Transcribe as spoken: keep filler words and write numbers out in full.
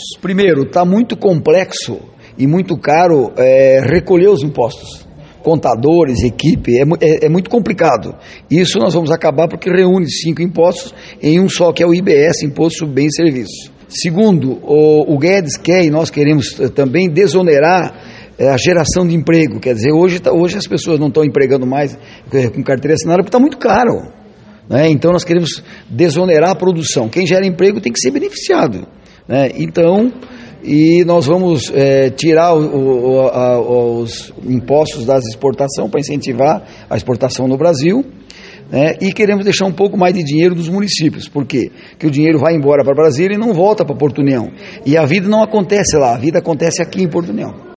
Primeiro, está muito complexo e muito caro é, recolher os impostos. Contadores, equipe, é, é, é muito complicado. Isso nós vamos acabar porque reúne cinco impostos em um só, que é o I B S, Imposto sobre Bens e Serviços. Segundo, o, o Guedes quer, e nós queremos também, desonerar é, a geração de emprego. Quer dizer, hoje, tá, hoje as pessoas não estão empregando mais com carteira assinada porque está muito caro, né? Então nós queremos desonerar a produção. Quem gera emprego tem que ser beneficiado, né? Então, e nós vamos é, tirar o, o, a, os impostos das exportações para incentivar a exportação no Brasil, né? E queremos deixar um pouco mais de dinheiro dos municípios. Por quê? Porque o dinheiro vai embora para Brasília e não volta para Porto União. E a vida não acontece lá, a vida acontece aqui em Porto União.